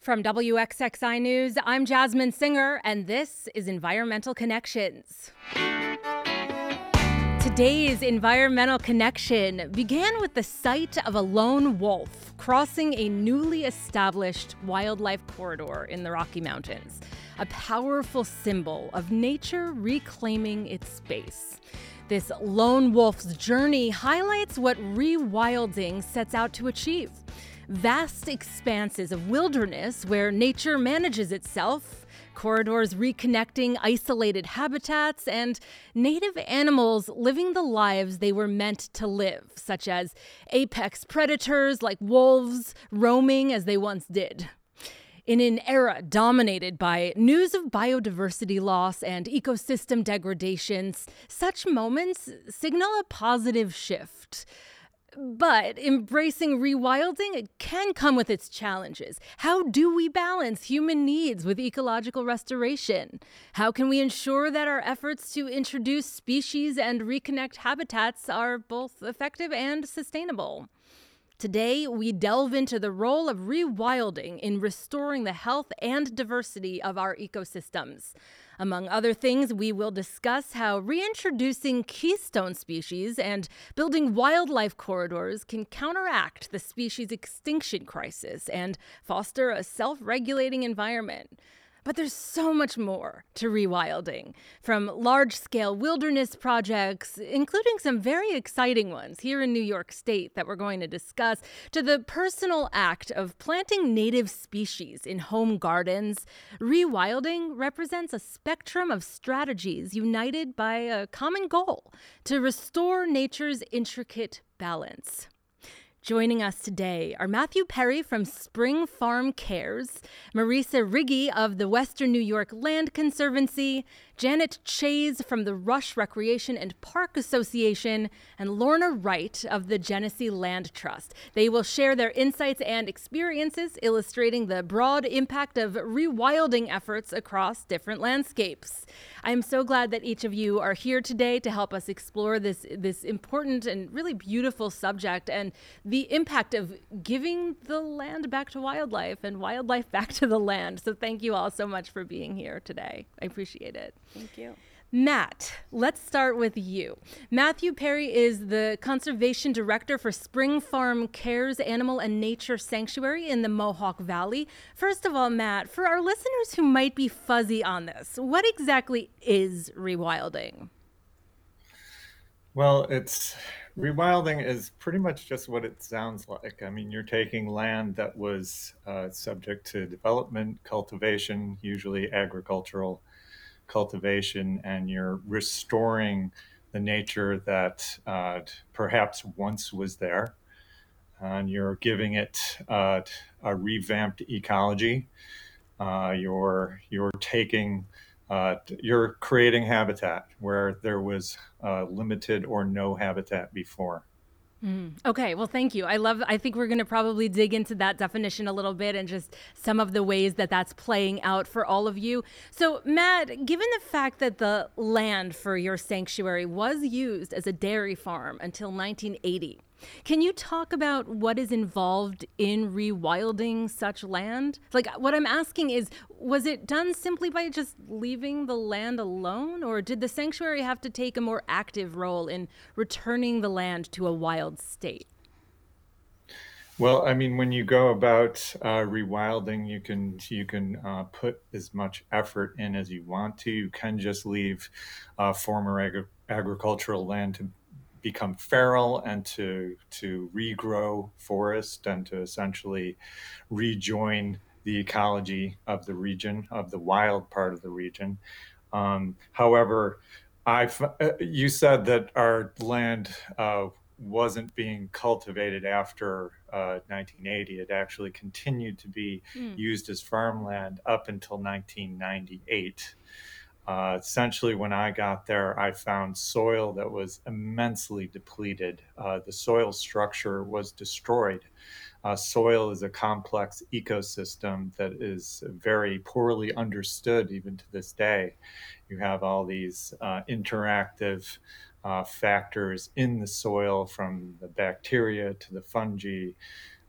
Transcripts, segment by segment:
From WXXI News, I'm Jasmine Singer, and this is Environmental Connections. Today's Environmental Connection began with the sight of a lone wolf crossing a newly established wildlife corridor in the Rocky Mountains, a powerful symbol of nature reclaiming its space. This lone wolf's journey highlights what rewilding sets out to achieve. Vast expanses of wilderness where nature manages itself, corridors reconnecting isolated habitats, and native animals living the lives they were meant to live, such as apex predators like wolves roaming as they once did. In an era dominated by news of biodiversity loss and ecosystem degradations, such moments signal a positive shift. But embracing rewilding, it can come with its challenges. How do we balance human needs with ecological restoration? How can we ensure that our efforts to introduce species and reconnect habitats are both effective and sustainable? Today, we delve into the role of rewilding in restoring the health and diversity of our ecosystems. Among other things, we will discuss how reintroducing keystone species and building wildlife corridors can counteract the species extinction crisis and foster a self-regulating environment. But there's so much more to rewilding, from large-scale wilderness projects, including some very exciting ones here in New York State that we're going to discuss, to the personal act of planting native species in home gardens. Rewilding represents a spectrum of strategies united by a common goal: to restore nature's intricate balance. Joining us today are Matthew Perry from Spring Farm Cares, Marisa Riggi of the Western New York Land Conservancy, Janet Chase from the Rush Recreation and Park Association, and Lorna Wright of the Genesee Land Trust. They will share their insights and experiences, illustrating the broad impact of rewilding efforts across different landscapes. I'm so glad that each of you are here today to help us explore this important and really beautiful subject and the impact of giving the land back to wildlife and wildlife back to the land. So thank you all so much for being here today. I appreciate it. Thank you. Matt, let's start with you. Matthew Perry is the Conservation Director for Spring Farm Cares Animal and Nature Sanctuary in the Mohawk Valley. First of all, Matt, for our listeners who might be fuzzy on this, what exactly is rewilding? Well, rewilding is pretty much just what it sounds like. I mean, you're taking land that was subject to development, cultivation, usually agricultural cultivation, and you're restoring the nature that perhaps once was there, and you're giving it a revamped ecology. You're creating habitat where there was limited or no habitat before. Okay, well, thank you. I think we're going to probably dig into that definition a little bit and just some of the ways that that's playing out for all of you. So, Matt, given the fact that the land for your sanctuary was used as a dairy farm until 1980, can you talk about what is involved in rewilding such land? Like, what I'm asking is, was it done simply by just leaving the land alone, or did the sanctuary have to take a more active role in returning the land to a wild state? Well, I mean, when you go about rewilding, you can put as much effort in as you want to. You can just leave former agricultural land to become feral and to regrow forest and to essentially rejoin the ecology of the region, of the wild part of the region. However, you said that our land wasn't being cultivated after 1980. It actually continued to be used as farmland up until 1998. Essentially, when I got there, I found soil that was immensely depleted. The soil structure was destroyed. Soil is a complex ecosystem that is very poorly understood even to this day. You have all these interactive factors in the soil, from the bacteria to the fungi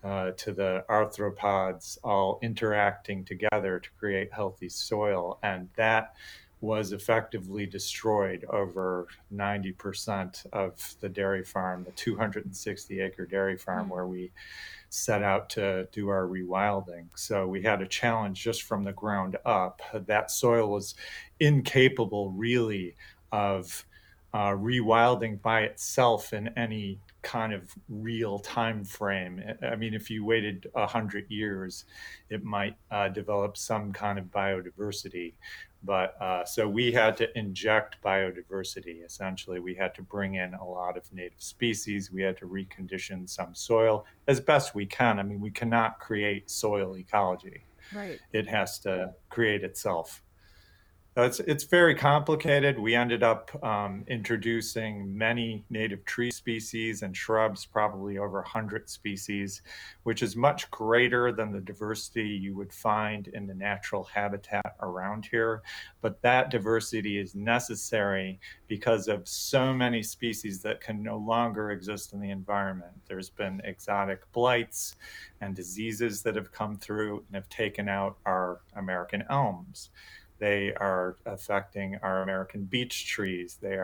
to the arthropods all interacting together to create healthy soil. And that was effectively destroyed over 90% of the dairy farm, the 260-acre dairy farm where we set out to do our rewilding. So we had a challenge just from the ground up. That soil was incapable really of rewilding by itself in any kind of real time frame. I mean, if you waited 100 years, it might develop some kind of biodiversity. But so we had to inject biodiversity. Essentially, we had to bring in a lot of native species. We had to recondition some soil as best we can. I mean, we cannot create soil ecology. Right. It has to create itself. It's very complicated. We ended up introducing many native tree species and shrubs, probably over 100 species, which is much greater than the diversity you would find in the natural habitat around here. But that diversity is necessary because of so many species that can no longer exist in the environment. There's been exotic blights and diseases that have come through and have taken out our American elms. They are affecting our American beech trees. They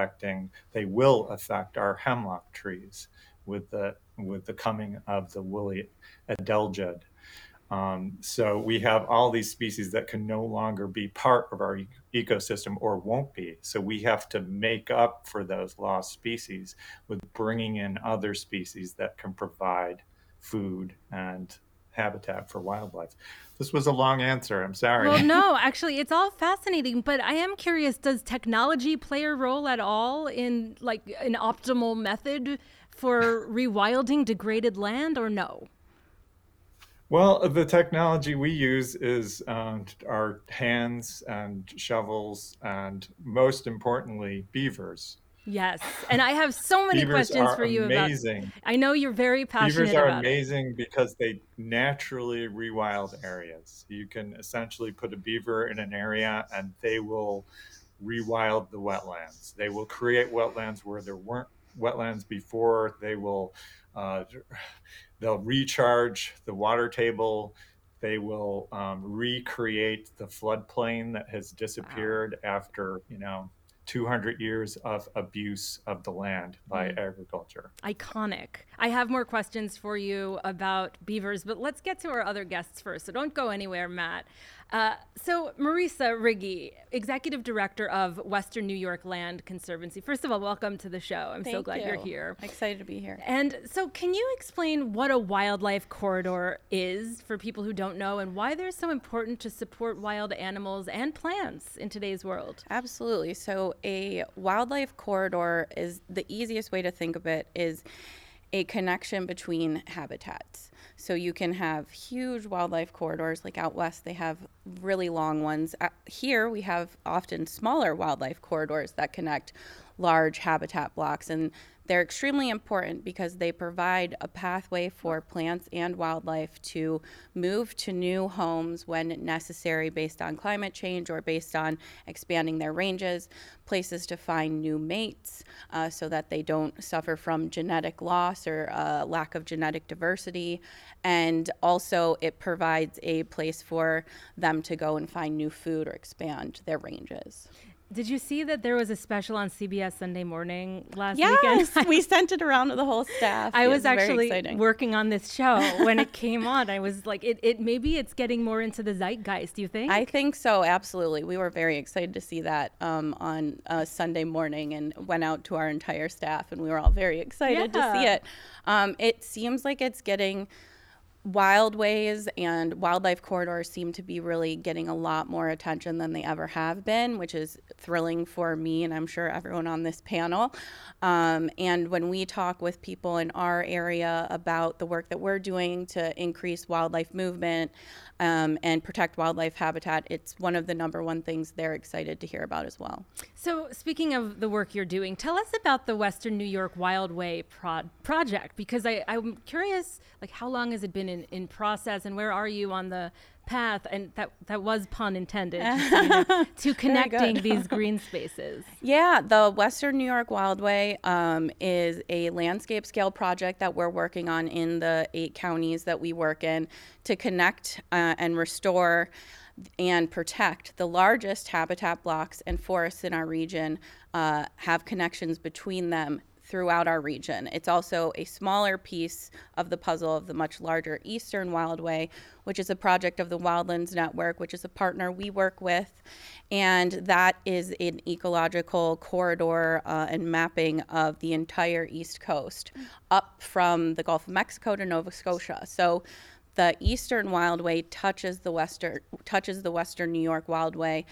will affect our hemlock trees with the coming of the woolly adelgid. So we have all these species that can no longer be part of our ecosystem or won't be. So we have to make up for those lost species with bringing in other species that can provide food and habitat for wildlife. This was a long answer. I'm sorry. Well, no, actually, it's all fascinating. But I am curious, does technology play a role at all in like an optimal method for rewilding degraded land, or no? Well, the technology we use is our hands and shovels and, most importantly, beavers. Yes. And I have so many Beavers questions are for you amazing. about. I know you're very passionate Beavers are about it. amazing because they naturally rewild areas. You can essentially put a beaver in an area and they will rewild the wetlands. They will create wetlands where there weren't wetlands before. They'll recharge the water table. They will recreate the floodplain that has disappeared after 200 years of abuse of the land by agriculture. Iconic. I have more questions for you about beavers, but let's get to our other guests first. So don't go anywhere, Matt. So Marisa Riggi, Executive Director of Western New York Land Conservancy. First of all, welcome to the show. I'm so glad you're here. Excited to be here. And so can you explain what a wildlife corridor is for people who don't know and why they're so important to support wild animals and plants in today's world? Absolutely. So a wildlife corridor is the easiest way to think of it is a connection between habitats. So you can have huge wildlife corridors, like out west, they have really long ones. Here we have often smaller wildlife corridors that connect large habitat blocks, and they're extremely important because they provide a pathway for plants and wildlife to move to new homes when necessary based on climate change or based on expanding their ranges, places to find new mates so that they don't suffer from genetic loss or lack of genetic diversity. And also it provides a place for them to go and find new food or expand their ranges. Did you see that there was a special on CBS Sunday Morning last weekend? Yes, we sent it around to the whole staff. I was actually working on this show when it came on. I was like, maybe it's getting more into the zeitgeist. Do you think? I think so, absolutely. We were very excited to see that on Sunday morning and went out to our entire staff, and we were all very excited to see it. It seems like it's getting... Wildways and wildlife corridors seem to be really getting a lot more attention than they ever have been, which is thrilling for me and I'm sure everyone on this panel. And when we talk with people in our area about the work that we're doing to increase wildlife movement and protect wildlife habitat, it's one of the number one things they're excited to hear about as well. So speaking of the work you're doing, tell us about the Western New York Wildway project, because I'm curious, like, how long has it been in process and where are you on the path, and that was pun intended, to connecting these green spaces. Yeah, the Western New York Wildway is a landscape scale project that we're working on in the 8 counties that we work in to connect and restore and protect the largest habitat blocks and forests in our region, have connections between them throughout our region. It's also a smaller piece of the puzzle of the much larger Eastern Wildway, which is a project of the Wildlands Network, which is a partner we work with. And that is an ecological corridor and mapping of the entire East Coast up from the Gulf of Mexico to Nova Scotia. So the Eastern Wildway touches the Western New York Wildway,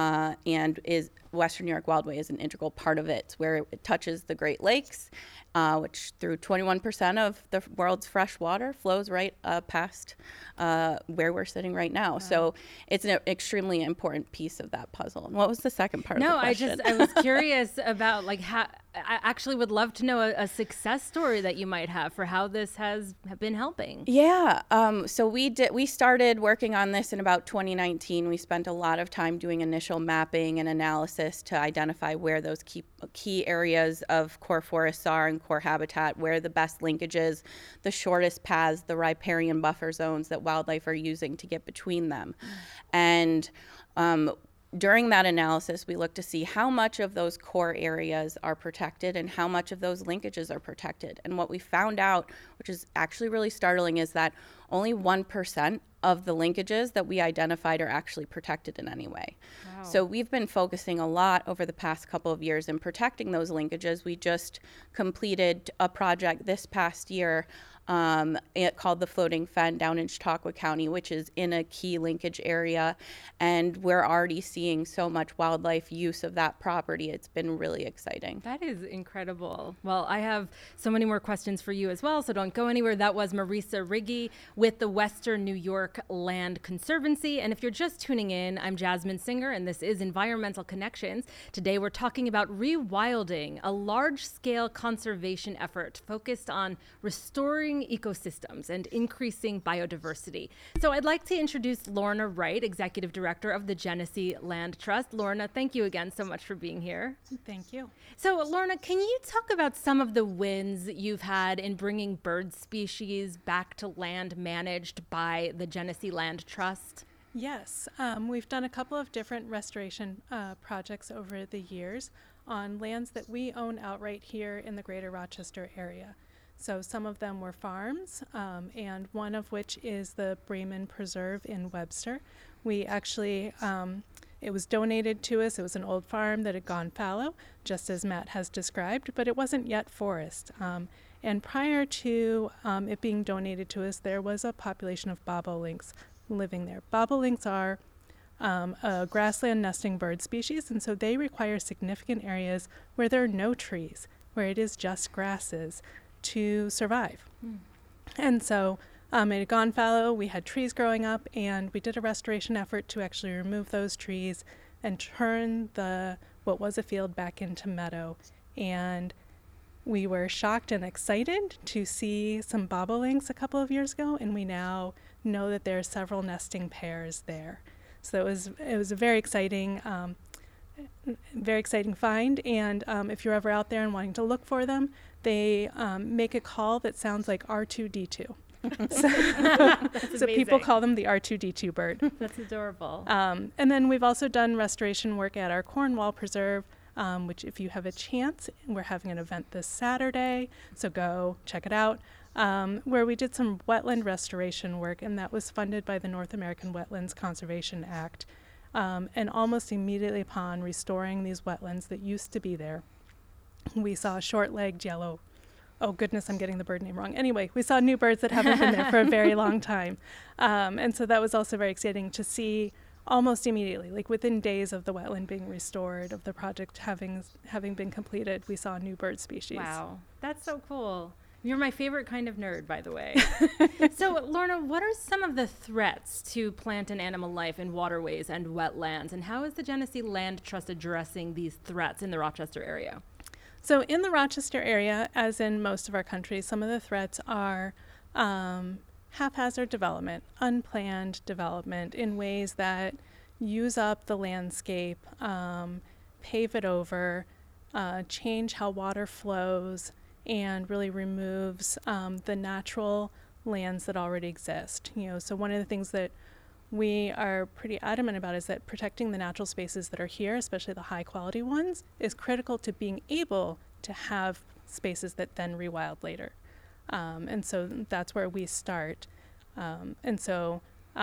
and Western New York Wildway is an integral part of it. It's where it touches the Great Lakes, which through 21% of the world's fresh water flows right past where we're sitting right now. Wow. So it's an extremely important piece of that puzzle. And what was the second part of the question? I was curious about how. I actually would love to know a success story that you might have for how this has been helping. Yeah. So we started working on this in about 2019. We spent a lot of time doing initial mapping and analysis to identify where those key areas of core forests are and core habitat, where the best linkages, the shortest paths, the riparian buffer zones that wildlife are using to get between them. And during that analysis, we looked to see how much of those core areas are protected and how much of those linkages are protected. And what we found out, which is actually really startling, is that only 1% of the linkages that we identified are actually protected in any way. Wow. So we've been focusing a lot over the past couple of years in protecting those linkages. We just completed a project this past year called the Floating Fen down in Chautauqua County, which is in a key linkage area. And we're already seeing so much wildlife use of that property. It's been really exciting. That is incredible. Well, I have so many more questions for you as well, so don't go anywhere. That was Marisa Riggi with the Western New York Land Conservancy. And if you're just tuning in, I'm Jasmine Singer, and this is Environmental Connections. Today we're talking about rewilding, a large-scale conservation effort focused on restoring ecosystems and increasing biodiversity. So I'd like to introduce Lorna Wright, Executive Director of the Genesee Land Trust. Lorna, thank you again so much for being here. Thank you. So Lorna, can you talk about some of the wins you've had in bringing bird species back to land managed by the Genesee Land Trust? Yes, we've done a couple of different restoration projects over the years on lands that we own outright here in the greater Rochester area. So some of them were farms, and one of which is the Bremen Preserve in Webster. We actually, it was donated to us. It was an old farm that had gone fallow, just as Matt has described, but it wasn't yet forest. And prior to it being donated to us, there was a population of bobolinks living there. Bobolinks are a grassland nesting bird species, and so they require significant areas where there are no trees, where it is just grasses, to survive. And so it had gone fallow, we had trees growing up, and we did a restoration effort to actually remove those trees and turn what was a field back into meadow. And we were shocked and excited to see some bobolinks a couple of years ago, and we now know that there are several nesting pairs there. So it was a very exciting find, and if you're ever out there and wanting to look for them, they make a call that sounds like R2-D2. So people call them the R2-D2 bird. That's adorable. And then we've also done restoration work at our Cornwall Preserve, which if you have a chance, we're having an event this Saturday, so go check it out, where we did some wetland restoration work, and that was funded by the North American Wetlands Conservation Act. And almost immediately upon restoring these wetlands that used to be there, we saw short-legged yellow. Oh, goodness, I'm getting the bird name wrong. Anyway, we saw new birds that haven't been there for a very long time. And so that was also very exciting to see almost immediately, like within days of the wetland being restored, of the project having been completed, we saw new bird species. Wow, that's so cool. You're my favorite kind of nerd, by the way. So, Lorna, what are some of the threats to plant and animal life in waterways and wetlands, and how is the Genesee Land Trust addressing these threats in the Rochester area? So in the Rochester area, as in most of our country, some of the threats are haphazard development, unplanned development in ways that use up the landscape, pave it over, change how water flows, and really removes the natural lands that already exist. So one of the things that we are pretty adamant about is that protecting the natural spaces that are here, especially the high quality ones, is critical to being able to have spaces that then rewild later. And so that's where we start. Some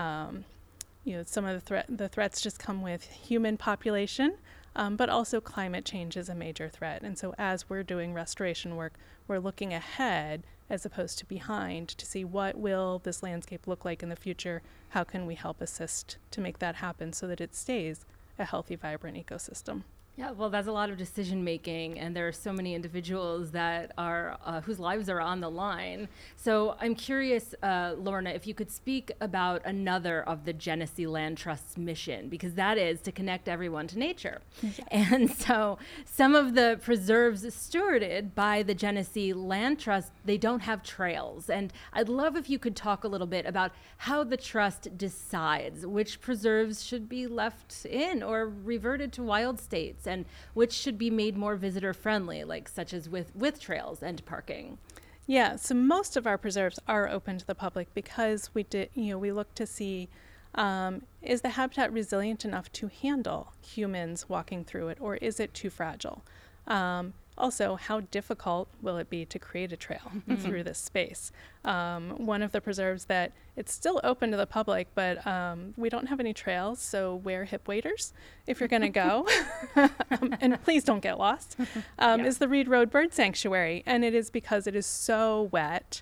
of the threats just come with human population, but also climate change is a major threat. And so as we're doing restoration work, we're looking ahead as opposed to behind to see what will this landscape look like in the future. How can we help assist to make that happen so that it stays a healthy, vibrant ecosystem? Yeah, well, that's a lot of decision making, and there are so many individuals that are whose lives are on the line. So I'm curious, Lorna, if you could speak about another of the Genesee Land Trust's mission, because that is to connect everyone to nature. Yes. And so some of the preserves stewarded by the Genesee Land Trust, they don't have trails. And I'd love if you could talk a little bit about how the trust decides which preserves should be left in or reverted to wild states, and which should be made more visitor friendly, like such as with trails and parking. Yeah, so most of our preserves are open to the public because we look to see, is the habitat resilient enough to handle humans walking through it, or is it too fragile? Also, how difficult will it be to create a trail through this space? One of the preserves that it's still open to the public, but we don't have any trails, so wear hip waders if you're going to go. And please don't get lost, is the Reed Road Bird Sanctuary. And it is because it is so wet.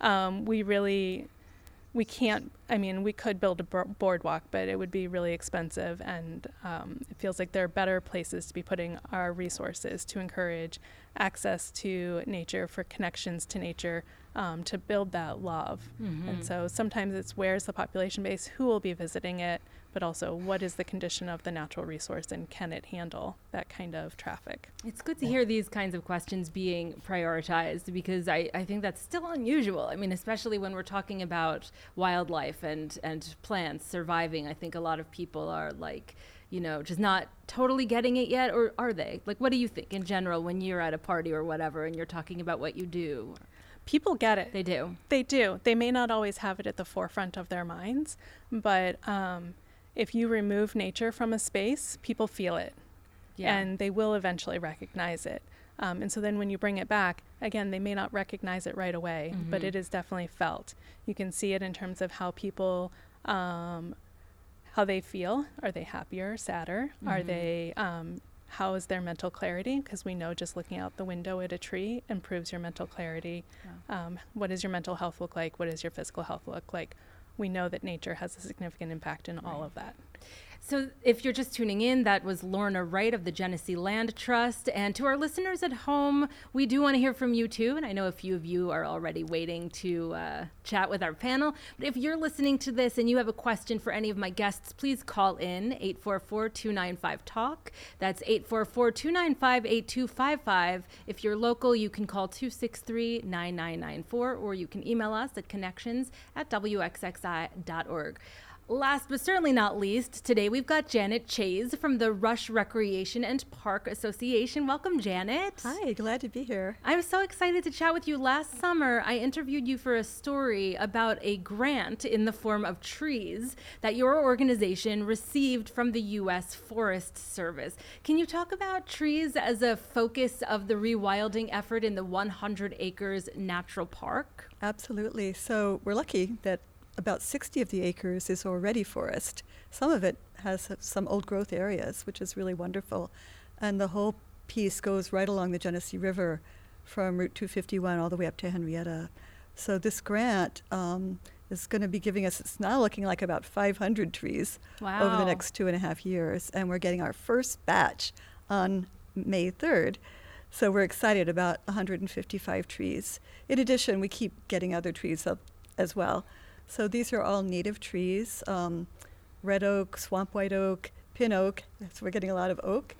We can't, we could build a boardwalk, but it would be really expensive, and it feels like there are better places to be putting our resources to encourage access to nature, for connections to nature, to build that love. Mm-hmm. And so sometimes it's where's the population base, who will be visiting it, but also what is the condition of the natural resource and can it handle that kind of traffic? It's good to hear these kinds of questions being prioritized, because I think that's still unusual. Especially when we're talking about wildlife and plants surviving. I think a lot of people are just not totally getting it yet, or are they? What do you think in general when you're at a party or whatever and you're talking about what you do? People get it. They do. They do. They may not always have it at the forefront of their minds, but if you remove nature from a space, people feel it. Yeah. And they will eventually recognize it. And so then when you bring it back, again, they may not recognize it right away, mm-hmm. but it is definitely felt. You can see it in terms of how people, how they feel. Are they happier, sadder? Mm-hmm. Are they, how is their mental clarity? Because we know just looking out the window at a tree improves your mental clarity. Yeah. What does your mental health look like? What does your physical health look like? We know that nature has a significant impact in all of that. So if you're just tuning in, that was Lorna Wright of the Genesee Land Trust. And to our listeners at home, we do want to hear from you too. And I know a few of you are already waiting to chat with our panel. But if you're listening to this and you have a question for any of my guests, please call in 844-295-TALK. That's 844-295-8255. If you're local, you can call 263-9994, or you can email us at connections@wxxi.org. Last but certainly not least, today we've got Janet Chase from the Rush Recreation and Park Association. Welcome, Janet. Hi, glad to be here. I'm so excited to chat with you. Last summer, I interviewed you for a story about a grant in the form of trees that your organization received from the U.S. Forest Service. Can you talk about trees as a focus of the rewilding effort in the 100 acres natural park? Absolutely. So we're lucky that about 60 of the acres is already forest. Some of it has some old growth areas, which is really wonderful. And the whole piece goes right along the Genesee River from Route 251 all the way up to Henrietta. So this grant is going to be giving us, it's now looking like about 500 trees over the next 2.5 years. And we're getting our first batch on May 3rd. So we're excited about 155 trees. In addition, we keep getting other trees up as well. So these are all native trees, red oak, swamp white oak, pin oak. So we're getting a lot of oak.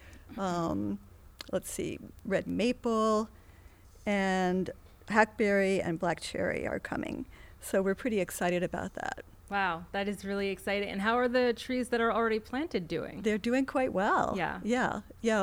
Red maple, and hackberry and black cherry are coming. So we're pretty excited about that. Wow, that is really exciting. And how are the trees that are already planted doing? They're doing quite well. Yeah.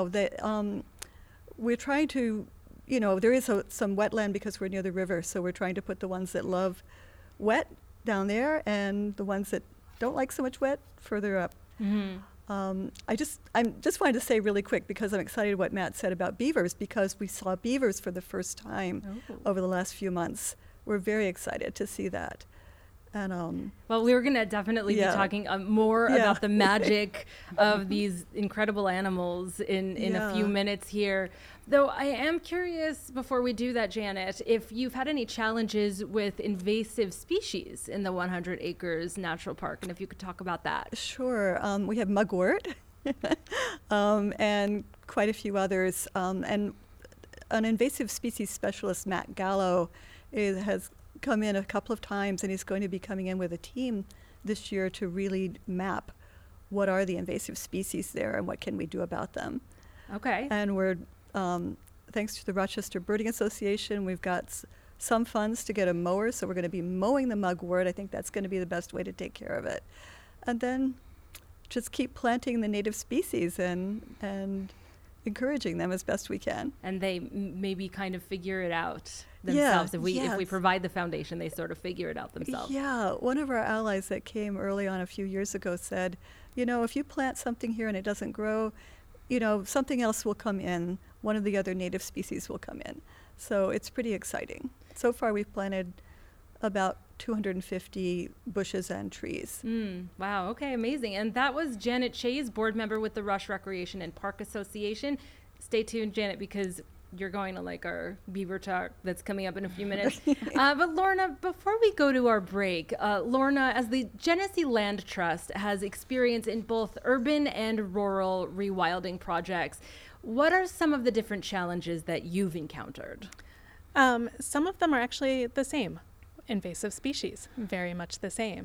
We're trying to, there is some wetland because we're near the river, so we're trying to put the ones that love wet down there and the ones that don't like so much wet further up. Mm-hmm. I just wanted to say really quick, because I'm excited what Matt said about beavers, because we saw beavers for the first time over the last few months. We're very excited to see that. And well, we're going to definitely be talking more about the magic of these incredible animals in a few minutes here. Though I am curious, before we do that, Janet, if you've had any challenges with invasive species in the 100 Acres Natural Park, and if you could talk about that. Sure. We have mugwort and quite a few others. And an invasive species specialist, Matt Gallo, has come in a couple of times, and he's going to be coming in with a team this year to really map what are the invasive species there and what can we do about them. Okay. And we're, thanks to the Rochester Birding Association, we've got some funds to get a mower, so we're going to be mowing the mugwort. I think that's going to be the best way to take care of it. And then just keep planting the native species and encouraging them as best we can. And they maybe kind of figure it out themselves. If we provide the foundation, they sort of figure it out themselves. Yeah, one of our allies that came early on a few years ago said, if you plant something here and it doesn't grow, something else will come in. One of the other native species will come in. So it's pretty exciting. So far we've planted about 250 bushes and trees. Wow, okay, amazing. And that was Janet Chase, board member with the Rush Recreation and Park Association. Stay tuned, Janet, because you're going to like our beaver talk that's coming up in a few minutes. But Lorna, before we go to our break, Lorna, as the Genesee Land Trust has experience in both urban and rural rewilding projects, what are some of the different challenges that you've encountered? Some of them are actually the same. Invasive species, very much the same.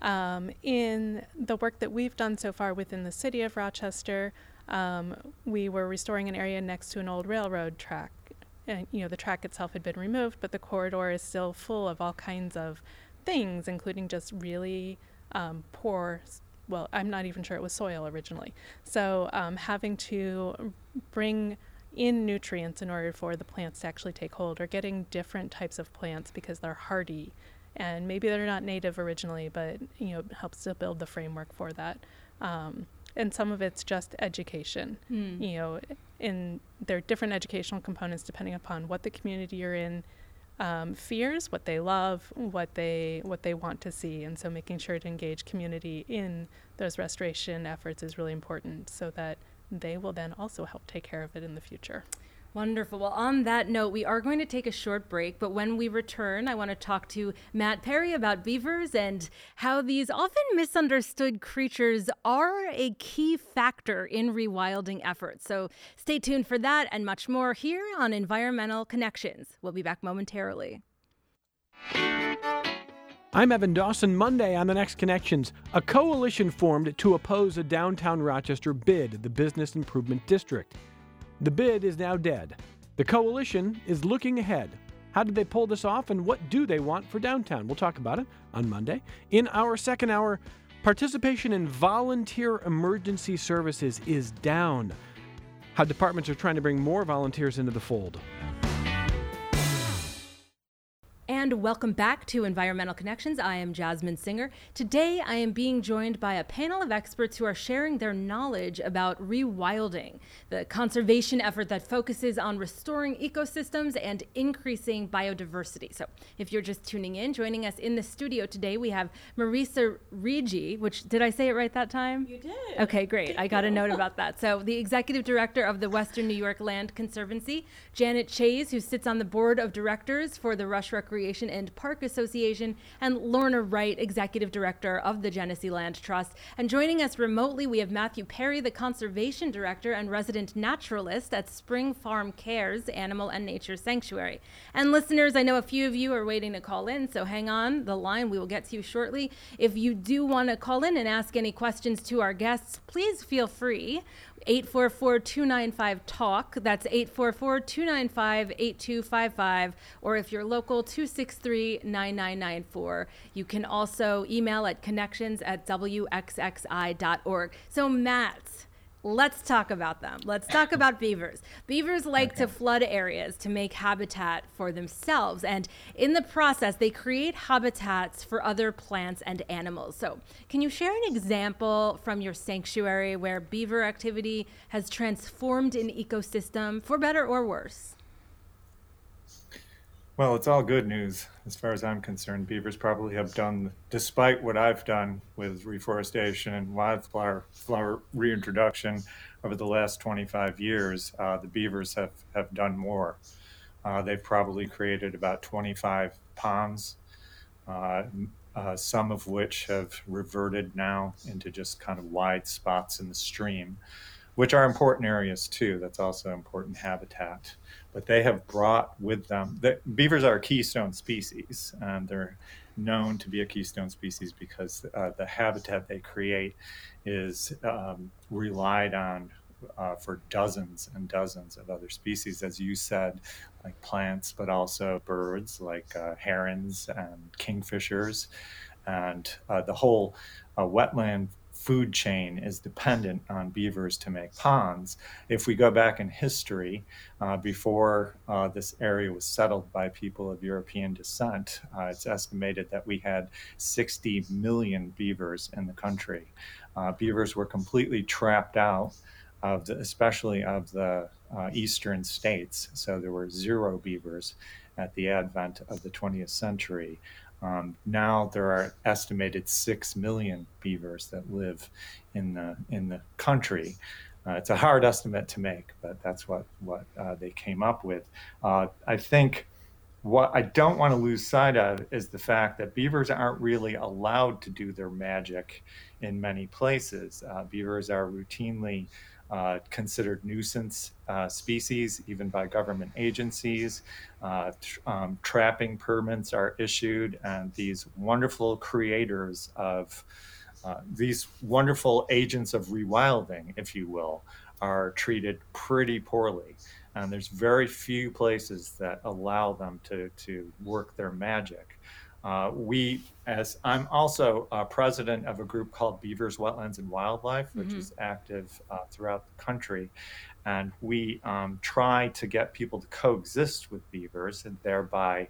In the work that we've done so far within the city of Rochester, we were restoring an area next to an old railroad track. And, the track itself had been removed, but the corridor is still full of all kinds of things, including just really poor, well, I'm not even sure it was soil originally. So having to bring in nutrients in order for the plants to actually take hold, or getting different types of plants because they're hardy and maybe they're not native originally, but it helps to build the framework for that. And some of it's just education. In there are different educational components depending upon what the community you're in fears, what they love, what they want to see, and so making sure to engage community in those restoration efforts is really important, so that they will then also help take care of it in the future. Wonderful. Well, on that note, we are going to take a short break, but when we return, I want to talk to Matt Perry about beavers and how these often misunderstood creatures are a key factor in rewilding efforts. So stay tuned for that and much more here on Environmental Connections. We'll be back momentarily. I'm Evan Dawson. Monday on The Next Connections, a coalition formed to oppose a downtown Rochester bid, the Business Improvement District. The bid is now dead. The coalition is looking ahead. How did they pull this off, and what do they want for downtown? We'll talk about it on Monday. In our second hour, participation in volunteer emergency services is down. How departments are trying to bring more volunteers into the fold. And welcome back to Environmental Connections. I am Jasmine Singer. Today, I am being joined by a panel of experts who are sharing their knowledge about rewilding, the conservation effort that focuses on restoring ecosystems and increasing biodiversity. So if you're just tuning in, joining us in the studio today, we have Marisa Rigi, which, did I say it right that time? You did. Okay, great. I got a note about that. So the executive director of the Western New York Land Conservancy, Janet Chase, who sits on the board of directors for the Rush Recreation and Park Association, and Lorna Wright, Executive Director of the Genesee Land Trust. And joining us remotely, we have Matthew Perry, the Conservation Director and resident naturalist at Spring Farm Cares Animal and Nature Sanctuary. And listeners, I know a few of you are waiting to call in, so hang on the line. We will get to you shortly. If you do want to call in and ask any questions to our guests, please feel free. 844-295-TALK. That's 844-295-8255. Or if you're local, 260 863-9994. You can also email at connections@wxxi.org. So Matt, let's talk about them. Let's talk about beavers. Beavers like to flood areas to make habitat for themselves. And in the process, they create habitats for other plants and animals. So can you share an example from your sanctuary where beaver activity has transformed an ecosystem for better or worse? Well, it's all good news as far as I'm concerned. Beavers probably have done, despite what I've done with reforestation and wildflower reintroduction over the last 25 years, the beavers have done more. They've probably created about 25 ponds, some of which have reverted now into just kind of wide spots in the stream, which are important areas too. That's also important habitat. But they have brought with them, beavers are a keystone species, and they're known to be a keystone species because the habitat they create is relied on for dozens and dozens of other species, as you said, like plants, but also birds like herons and kingfishers. And the whole wetland food chain is dependent on beavers to make ponds. If we go back in history, before this area was settled by people of European descent, it's estimated that we had 60 million beavers in the country. Beavers were completely trapped out of especially of the eastern states. So there were 0 beavers at the advent of the 20th century. Now there are estimated 6 million beavers that live in the country. It's a hard estimate to make, but that's what they came up with. I think what I don't want to lose sight of is the fact that beavers aren't really allowed to do their magic in many places. Beavers are routinely considered nuisance species, even by government agencies. Trapping permits are issued, and these wonderful creators of these wonderful agents of rewilding, if you will, are treated pretty poorly. And there's very few places that allow them to work their magic. I'm also president of a group called Beavers, Wetlands, and Wildlife, which is active throughout the country. And we try to get people to coexist with beavers and thereby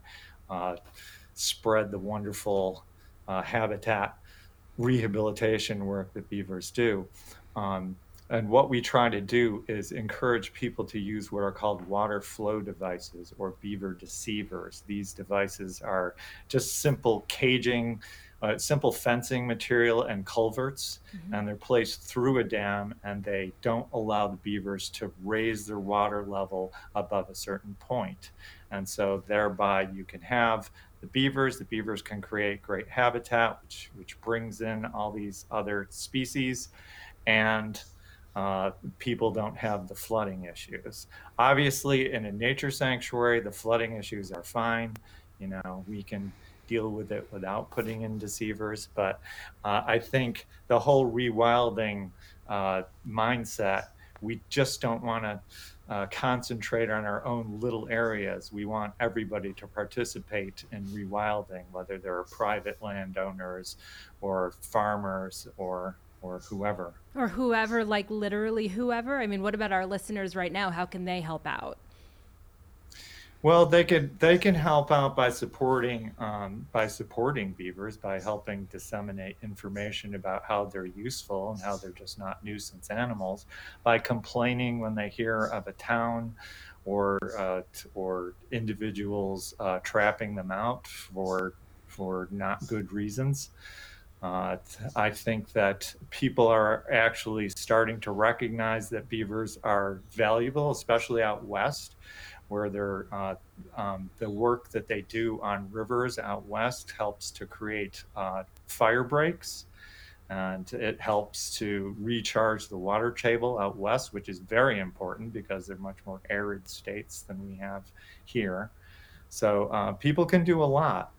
spread the wonderful habitat rehabilitation work that beavers do. And what we try to do is encourage people to use what are called water flow devices or beaver deceivers. These devices are just simple caging, simple fencing material and culverts, and they're placed through a dam, and they don't allow the beavers to raise their water level above a certain point. And so thereby you can have the beavers can create great habitat, which brings in all these other species, and people don't have the flooding issues. Obviously, in a nature sanctuary, the flooding issues are fine. We can deal with it without putting in deceivers. But I think the whole rewilding mindset, we just don't want to concentrate on our own little areas. We want everybody to participate in rewilding, whether they're private landowners or farmers or whoever. Or whoever, like literally whoever? I mean, what about our listeners right now? How can they help out? Well, they can help out by supporting beavers, by helping disseminate information about how they're useful and how they're just not nuisance animals, by complaining when they hear of a town or individuals trapping them out for not good reasons. I think that people are actually starting to recognize that beavers are valuable, especially out west, where they're, the work that they do on rivers out west helps to create fire breaks, and it helps to recharge the water table out west, which is very important because they're much more arid states than we have here. So people can do a lot.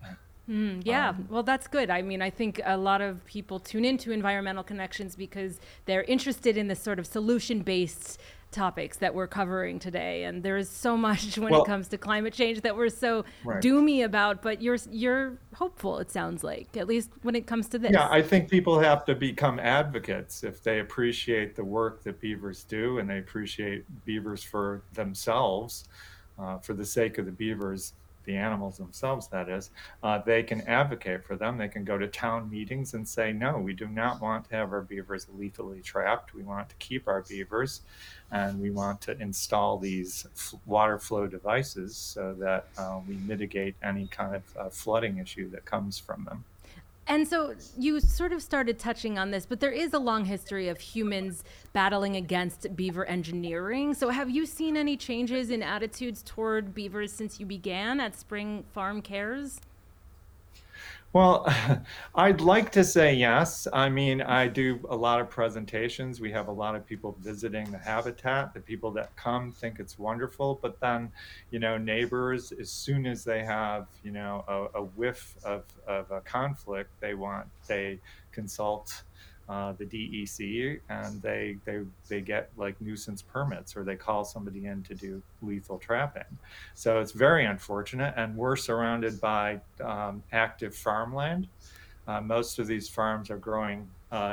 Yeah, well, that's good. I mean, I think a lot of people tune into Environmental Connections because they're interested in the sort of solution-based topics that we're covering today. And there is so much when it comes to climate change that we're so doomy about, but you're hopeful, it sounds like, at least when it comes to this. Yeah, I think people have to become advocates if they appreciate the work that beavers do and they appreciate beavers for themselves, for the sake of the beavers, the animals themselves, that is. They can advocate for them. They can go to town meetings and say, no, we do not want to have our beavers lethally trapped. We want to keep our beavers, and we want to install these water flow devices so that we mitigate any kind of flooding issue that comes from them. And so you sort of started touching on this, but there is a long history of humans battling against beaver engineering. So have you seen any changes in attitudes toward beavers since you began at Spring Farm Cares? Well, I'd like to say yes. I mean, I do a lot of presentations. We have a lot of people visiting the habitat. The people that come think it's wonderful, but then, neighbors, as soon as they have, a whiff of a conflict, they consult the DEC, and they get like nuisance permits, or they call somebody in to do lethal trapping. So it's very unfortunate, and we're surrounded by active farmland. Most of these farms are growing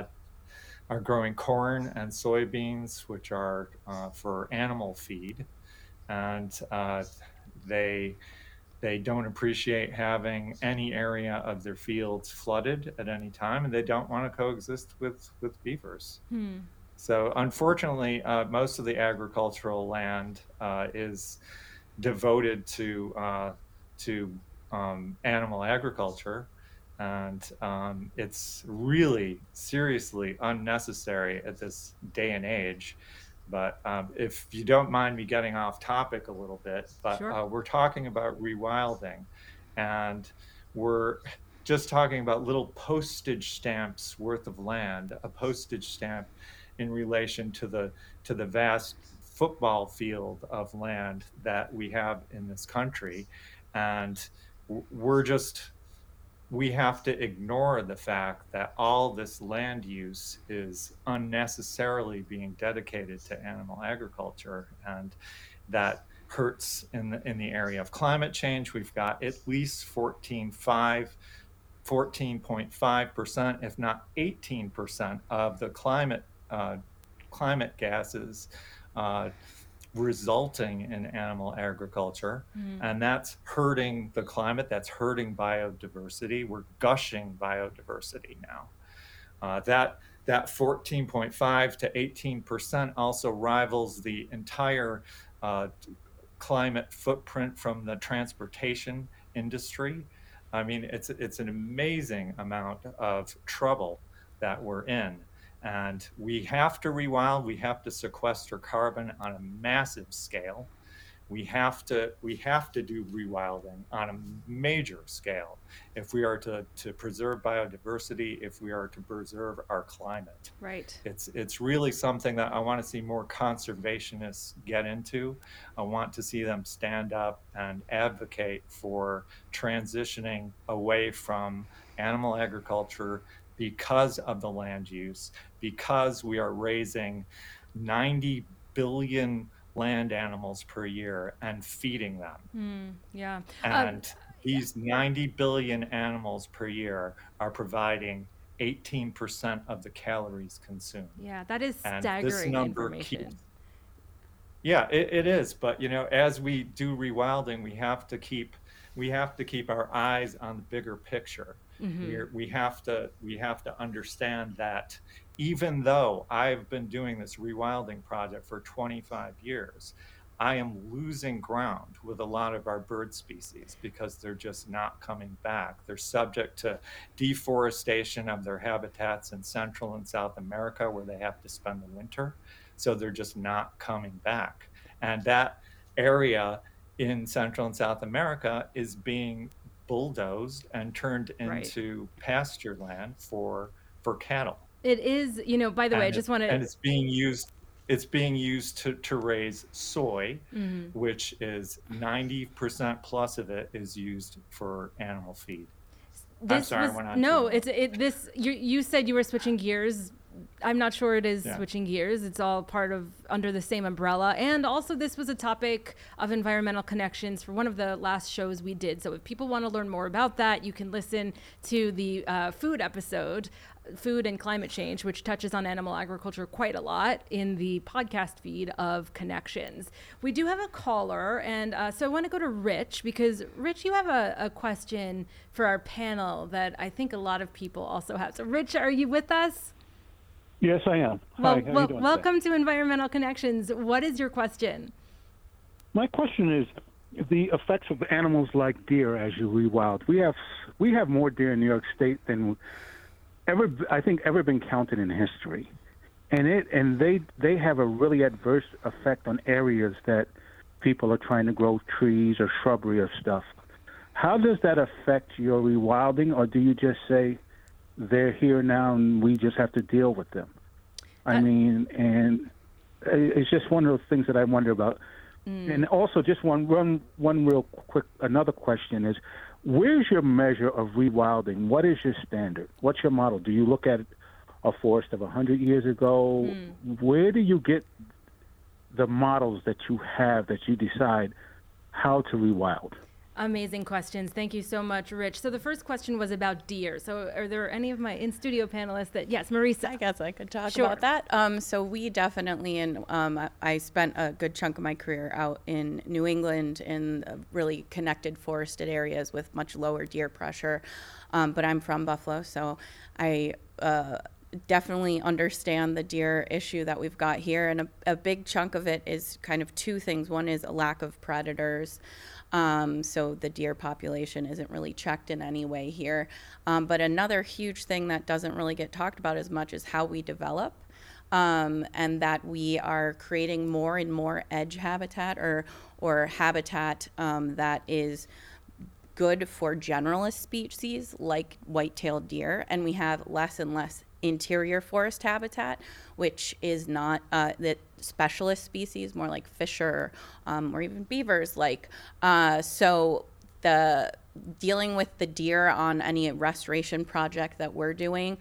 corn and soybeans, which are for animal feed, and they don't appreciate having any area of their fields flooded at any time, and they don't want to coexist with beavers. So unfortunately, most of the agricultural land is devoted to animal agriculture, and it's really seriously unnecessary at this day and age. But if you don't mind me getting off topic a little bit, but Sure. We're talking about rewilding, and we're just talking about little postage stamps worth of land, a postage stamp in relation to the vast football field of land that we have in this country. And we have to ignore the fact that all this land use is unnecessarily being dedicated to animal agriculture, and that hurts in the area of climate change. We've got at least 14.5%, if not 18% of the climate gases resulting in animal agriculture, and that's hurting the climate, that's hurting biodiversity. We're gushing biodiversity now. That 14.5 to 18% also rivals the entire climate footprint from the transportation industry. I mean, it's an amazing amount of trouble that we're in. And we have to rewild, we have to sequester carbon on a massive scale. We have to do rewilding on a major scale if we are to preserve biodiversity, if we are to preserve our climate. Right. It's really something that I want to see more conservationists get into. I want to see them stand up and advocate for transitioning away from animal agriculture because of the land use, because we are raising 90 billion land animals per year and feeding them. Yeah. And these 90 billion animals per year are providing 18% of the calories consumed. Yeah, that is And staggering this number information. Yeah, it is. But as we do rewilding, we have to keep our eyes on the bigger picture. We have to understand that even though I've been doing this rewilding project for 25 years, I am losing ground with a lot of our bird species because they're just not coming back. They're subject to deforestation of their habitats in Central and South America, where they have to spend the winter. So they're just not coming back. And that area in Central and South America is being bulldozed and turned into pasture land for cattle. It is, by the way, I just want to... And it's being used to raise soy, which is 90% plus of it is used for animal feed. I'm sorry, I went on no, too long. this. You said you were switching gears. I'm not sure it is Yeah. switching gears. It's all part of under the same umbrella. And also, this was a topic of environmental connections for one of the last shows we did. So if people want to learn more about that, you can listen to the food episode, Food and Climate Change, which touches on animal agriculture quite a lot in the podcast feed of Connections. We do have a caller, and so I want to go to Rich, because Rich, you have a question for our panel that I think a lot of people also have. So Rich, are you with us? Yes, I am. Well, Hi, how you doing welcome to Environmental Connections. What is your question? My question is the effects of animals like deer as you rewild. We have more deer in New York State than ever been counted in history, and they have a really adverse effect on areas that people are trying to grow trees or shrubbery or stuff. How does that affect your rewilding, or do you just say they're here now and we just have to deal with them? I mean, and it's just one of those things that I wonder about. And also, just one real quick, another question is, where's your measure of rewilding? What is your standard? What's your model? Do you look at a forest of 100 years ago? Where do you get the models that you have that you decide how to rewild? Amazing questions. Thank you so much, Rich. So the first question was about deer. So are there any of my in-studio panelists that, yes, Marisa. I guess I could talk Sure. about that. So we definitely, I spent a good chunk of my career out in New England in really connected forested areas with much lower deer pressure. But I'm from Buffalo, so I definitely understand the deer issue that we've got here. And a big chunk of it is kind of two things. One is a lack of predators. So the deer population isn't really checked in any way here. But another huge thing that doesn't really get talked about as much is how we develop, and that we are creating more and more edge habitat or habitat that is good for generalist species like white-tailed deer, and we have less and less interior forest habitat, which is not that specialist species, more like fisher or even beavers. So the dealing with the deer on any restoration project that we're doing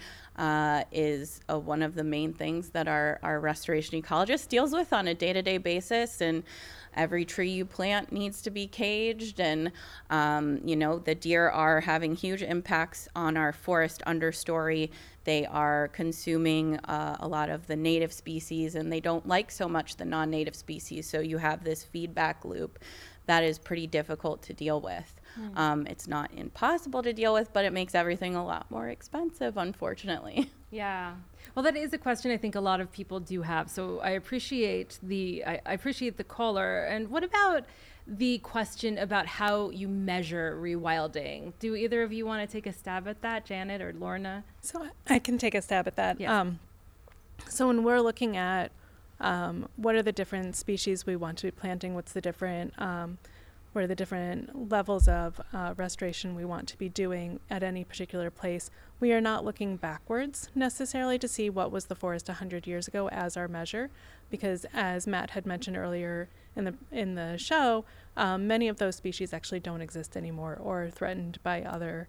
is one of the main things that our restoration ecologist deals with on a day-to-day basis. And every tree you plant needs to be caged, and the deer are having huge impacts on our forest understory. They are consuming a lot of the native species, and they don't like so much the non-native species. So you have this feedback loop that is pretty difficult to deal with. It's not impossible to deal with, but it makes everything a lot more expensive, unfortunately. Yeah. Well, that is a question I think a lot of people do have. So I appreciate the caller. And what about the question about how you measure rewilding? Do either of you want to take a stab at that, Janet or Lorna? So I can take a stab at that. Yes. So when we're looking at what are the different species we want to be planting, what are the different levels of restoration we want to be doing at any particular place, we are not looking backwards necessarily to see what was the forest 100 years ago as our measure, because as Matt had mentioned earlier in the show, many of those species actually don't exist anymore or are threatened by other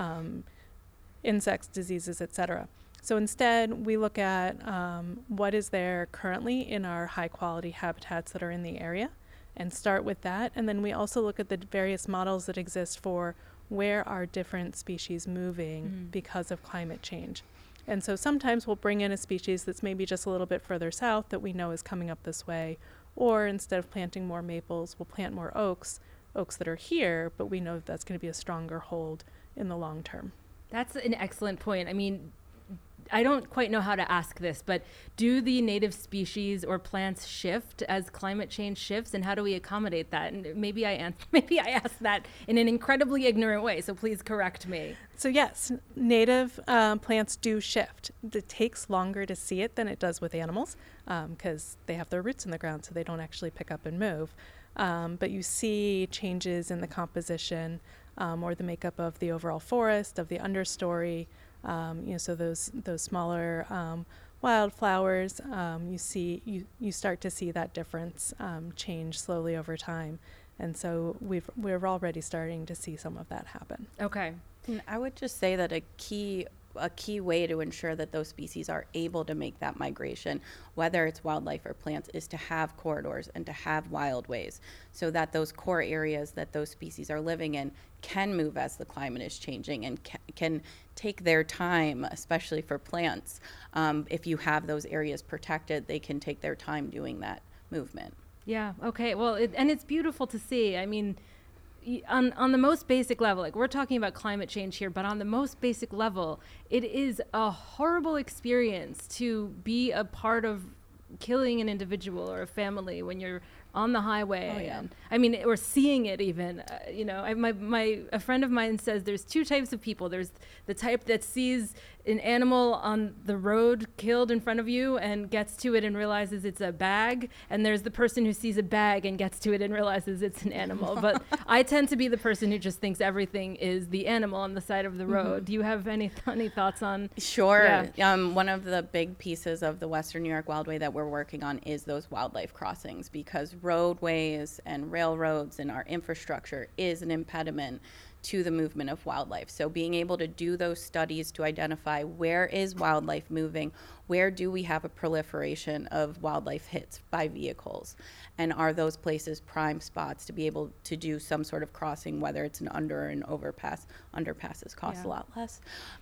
insects, diseases, etc. So instead, we look at what is there currently in our high-quality habitats that are in the area, and start with that. And then we also look at the various models that exist for where are different species moving because of climate change. And so sometimes we'll bring in a species that's maybe just a little bit further south that we know is coming up this way, or instead of planting more maples, we'll plant more oaks that are here, but we know that that's going to be a stronger hold in the long term. That's an excellent point. I mean, I don't quite know how to ask this, but do the native species or plants shift as climate change shifts, and how do we accommodate that? And maybe I asked that in an incredibly ignorant way, so please correct me. So yes, native plants do shift. It takes longer to see it than it does with animals because they have their roots in the ground, so they don't actually pick up and move. But you see changes in the composition or the makeup of the overall forest, of the understory. So those smaller wildflowers, you start to see that difference change slowly over time, and so we're already starting to see some of that happen. Okay. And I would just say that a key way to ensure that those species are able to make that migration, whether it's wildlife or plants, is to have corridors and to have wildways, so that those core areas that those species are living in can move as the climate is changing and can take their time, especially for plants. If you have those areas protected, they can take their time doing that movement. Yeah, okay. Well, and it's beautiful to see. I mean, on the most basic level, like we're talking about climate change here, but on the most basic level, it is a horrible experience to be a part of killing an individual or a family when you're on the highway. Oh, yeah. And, I mean, or seeing it even. A friend of mine says there's two types of people. There's the type that sees an animal on the road killed in front of you and gets to it and realizes it's a bag, and there's the person who sees a bag and gets to it and realizes it's an animal. But I tend to be the person who just thinks everything is the animal on the side of the road. Do you have any thoughts on? Sure. Yeah. One of the big pieces of the Western New York Wildway that we're working on is those wildlife crossings, because roadways and railroads and our infrastructure is an impediment to the movement of wildlife. So being able to do those studies to identify where is wildlife moving, where do we have a proliferation of wildlife hits by vehicles, and are those places prime spots to be able to do some sort of crossing, whether it's an under or an overpass. Underpasses cost a lot less.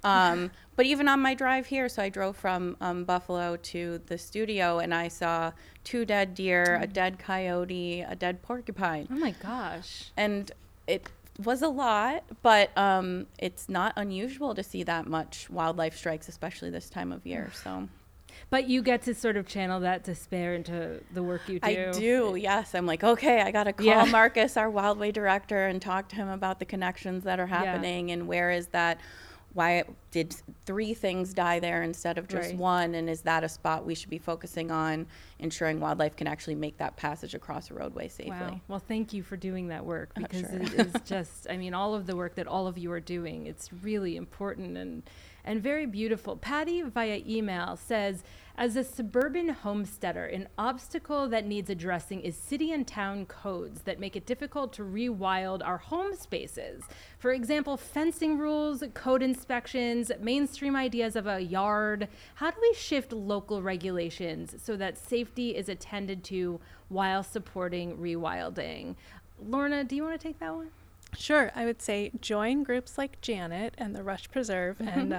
But even on my drive here, so I drove from Buffalo to the studio, and I saw 2 dead deer, a dead coyote, a dead porcupine. Oh my gosh. And it was a lot, but it's not unusual to see that much wildlife strikes, especially this time of year. So, but you get to sort of channel that despair into the work you do. I do, yes. I'm like, okay, I got to call Marcus, our Wildway director, and talk to him about the connections that are happening and where is that. Why did 3 things die there instead of just one? And is that a spot we should be focusing on, ensuring wildlife can actually make that passage across a roadway safely? Wow. Well, thank you for doing that work, because Sure. it is just, I mean, all of the work that all of you are doing, it's really important and very beautiful. Patty via email says, as a suburban homesteader, an obstacle that needs addressing is city and town codes that make it difficult to rewild our home spaces. For example, fencing rules, code inspections, mainstream ideas of a yard. How do we shift local regulations so that safety is attended to while supporting rewilding? Lorna, do you want to take that one? Sure. I would say join groups like Janet and the Rush Preserve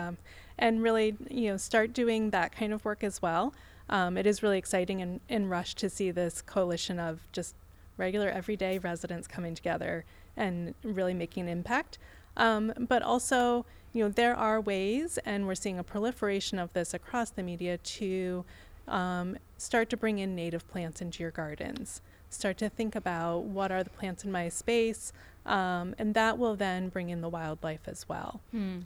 and really, start doing that kind of work as well. It is really exciting in Rush to see this coalition of just regular everyday residents coming together and really making an impact. But also, there are ways, and we're seeing a proliferation of this across the media, to start to bring in native plants into your gardens. Start to think about what are the plants in my space, and that will then bring in the wildlife as well.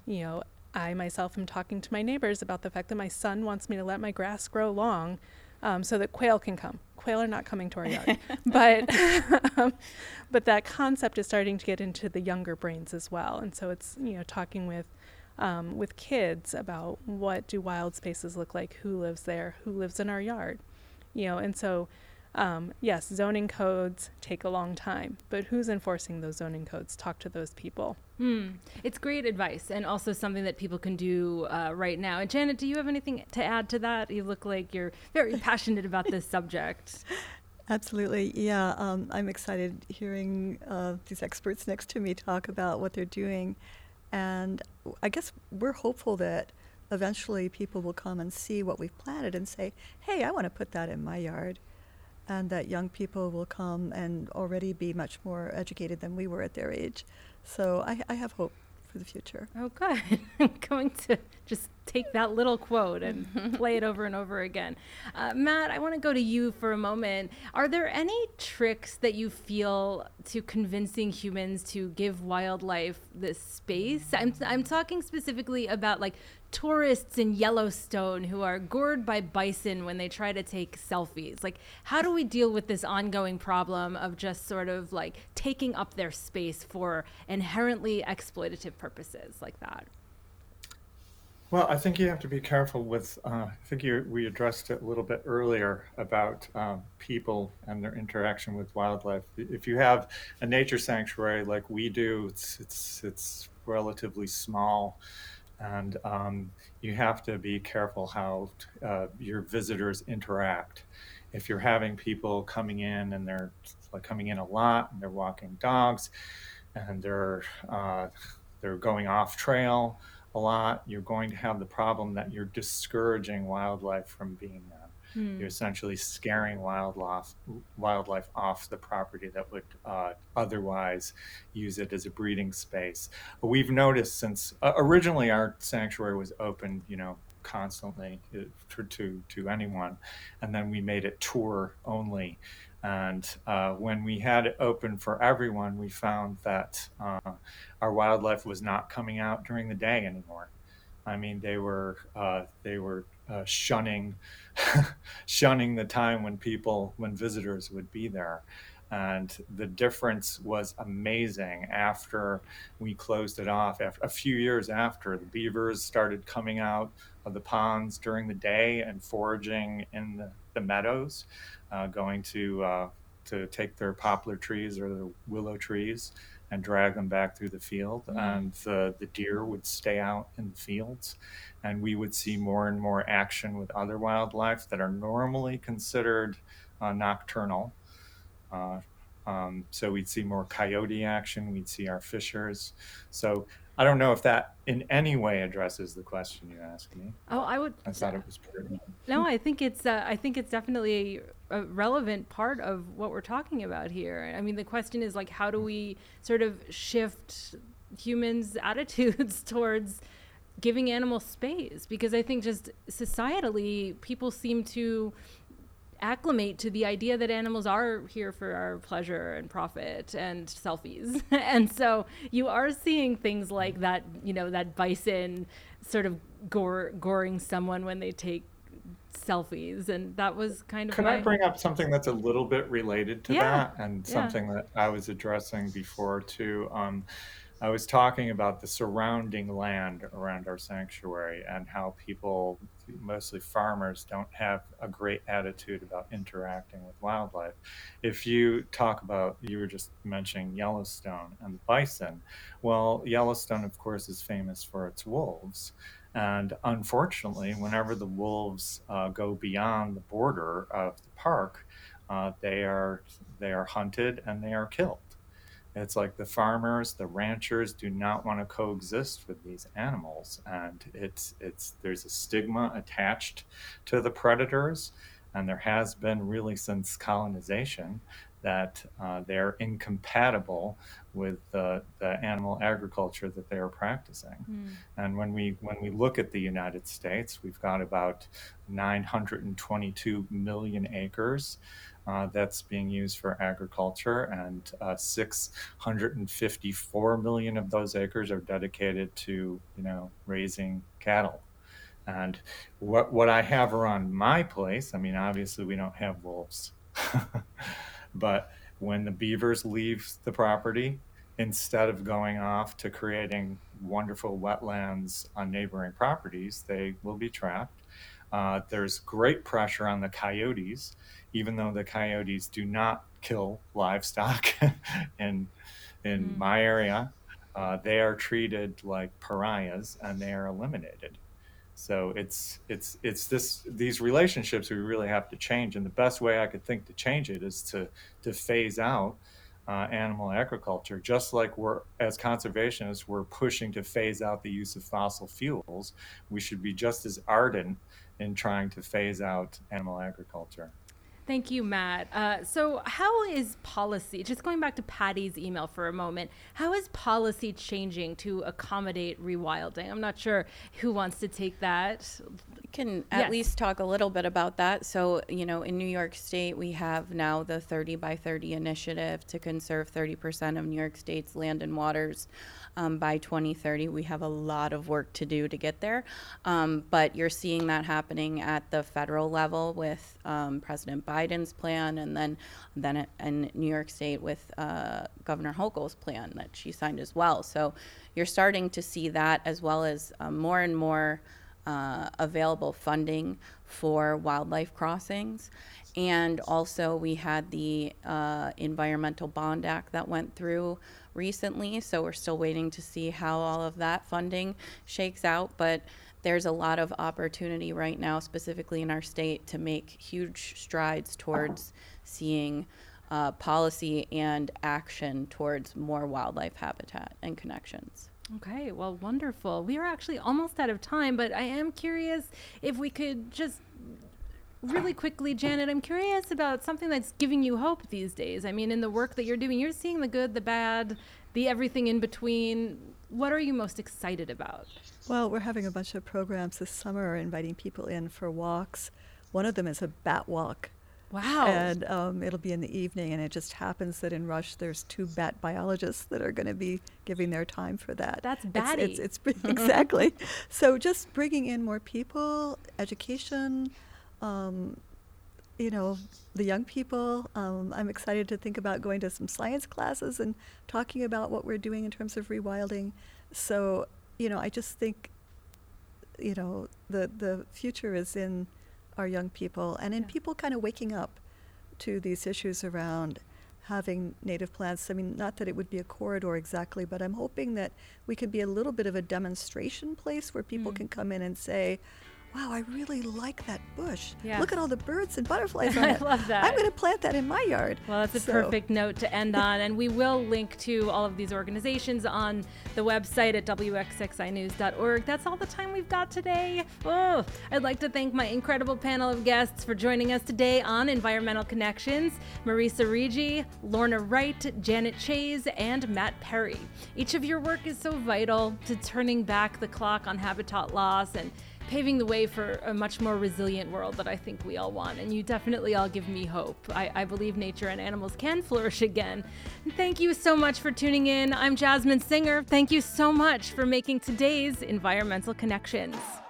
I myself am talking to my neighbors about the fact that my son wants me to let my grass grow long so that quail can come. Quail are not coming to our yard. But that concept is starting to get into the younger brains as well. And so it's, talking with kids about what do wild spaces look like, who lives there, who lives in our yard, and so yes, zoning codes take a long time, but who's enforcing those zoning codes? Talk to those people. It's great advice, and also something that people can do right now. And Janet, do you have anything to add to that? You look like you're very passionate about this subject. Absolutely, yeah. I'm excited hearing these experts next to me talk about what they're doing. And I guess we're hopeful that eventually people will come and see what we've planted and say, hey, I want to put that in my yard. And that young people will come and already be much more educated than we were at their age. So I have hope for the future. Oh, good. I'm going to just take that little quote and play it over and over again. Matt, I want to go to you for a moment. Are there any tricks that you feel to convincing humans to give wildlife this space? I'm talking specifically about like tourists in Yellowstone who are gored by bison when they try to take selfies. Like, how do we deal with this ongoing problem of just sort of like taking up their space for inherently exploitative purposes like that? Well, I think you have to be careful with, we addressed it a little bit earlier about people and their interaction with wildlife. If you have a nature sanctuary like we do, it's relatively small, and you have to be careful how your visitors interact. If you're having people coming in and they're like coming in a lot and they're walking dogs and they're going off trail a lot, you're going to have the problem that you're discouraging wildlife from being there. You're essentially scaring wildlife off the property that would otherwise use it as a breeding space. But we've noticed since originally our sanctuary was open, constantly to anyone, and then we made it tour only. And when we had it open for everyone, we found that our wildlife was not coming out during the day anymore. I mean, they were shunning shunning the time when visitors would be there. And the difference was amazing after we closed it off. After a few years after, the beavers started coming out of the ponds during the day and foraging in the meadows, going to take their poplar trees or the willow trees and drag them back through the field. And the deer would stay out in the fields, and we would see more and more action with other wildlife that are normally considered nocturnal. So we'd see more coyote action, we'd see our fishers. So I don't know if that in any way addresses the question you asked me. Oh, I thought it was pertinent. No, I think it's definitely a relevant part of what we're talking about here. I mean, the question is like, how do we sort of shift humans' attitudes towards giving animals space? Because I think just societally, people seem to acclimate to the idea that animals are here for our pleasure and profit and selfies. And so you are seeing things like that, that bison sort of goring someone when they take selfies. And that was kind of Can I bring up something that's a little bit related to that, and something that I was addressing before too? I was talking about the surrounding land around our sanctuary and how people, mostly farmers, don't have a great attitude about interacting with wildlife. If you talk about, you were just mentioning Yellowstone and the bison. Well, Yellowstone, of course, is famous for its wolves. And unfortunately, whenever the wolves go beyond the border of the park, they are hunted and they are killed. It's like the farmers, the ranchers do not want to coexist with these animals, and there's a stigma attached to the predators, and there has been really since colonization that they're incompatible with the animal agriculture that they are practicing. And when we look at the United States, we've got about 922 million acres that's being used for agriculture, and 654 million of those acres are dedicated to raising cattle. And what I have around my place, I mean, obviously we don't have wolves, but when the beavers leave the property, instead of going off to creating wonderful wetlands on neighboring properties, they will be trapped. There's great pressure on the coyotes, even though the coyotes do not kill livestock in my area. They are treated like pariahs and they are eliminated. So it's these relationships we really have to change, and the best way I could think to change it is to phase out animal agriculture. Just like as conservationists, we're pushing to phase out the use of fossil fuels, we should be just as ardent in trying to phase out animal agriculture. Thank you, Matt. So how is policy, just going back to Patty's email for a moment, how is policy changing to accommodate rewilding? I'm not sure who wants to take that. I can at least talk a little bit about that. So, in New York State, we have now the 30 by 30 initiative to conserve 30% of New York State's land and waters by 2030. We have a lot of work to do to get there, but you're seeing that happening at the federal level with President Biden's plan, and then in New York State with Governor Hochul's plan that she signed as well. So you're starting to see that, as well as more and more available funding for wildlife crossings. And also we had the Environmental Bond Act that went through recently, so we're still waiting to see how all of that funding shakes out. But there's a lot of opportunity right now, specifically in our state, to make huge strides towards seeing policy and action towards more wildlife habitat and connections. Okay, well, wonderful. We are actually almost out of time, but I am curious if we could just really quickly, Janet, I'm curious about something that's giving you hope these days. I mean, in the work that you're doing, you're seeing the good, the bad, the everything in between. What are you most excited about? Well, we're having a bunch of programs this summer, inviting people in for walks. One of them is a bat walk. Wow. And it'll be in the evening, and it just happens that in Rush there's 2 bat biologists that are going to be giving their time for that. That's batty. It's exactly. So just bringing in more people, education, the young people. I'm excited to think about going to some science classes and talking about what we're doing in terms of rewilding. So, I just think, the future is in our young people and in people kind of waking up to these issues around having native plants. I mean, not that it would be a corridor exactly, but I'm hoping that we could be a little bit of a demonstration place where people can come in and say, wow, I really like that bush. Yeah. Look at all the birds and butterflies on it. I love that. I'm going to plant that in my yard. Well, that's a perfect note to end on. And we will link to all of these organizations on the website at wxxinews.org. That's all the time we've got today. Oh, I'd like to thank my incredible panel of guests for joining us today on Environmental Connections: Marisa Rigi, Lorna Wright, Janet Chase, and Matt Perry. Each of your work is so vital to turning back the clock on habitat loss and paving the way for a much more resilient world that I think we all want. And you definitely all give me hope. I believe nature and animals can flourish again. And thank you so much for tuning in. I'm Jasmine Singer. Thank you so much for making today's Environmental Connections.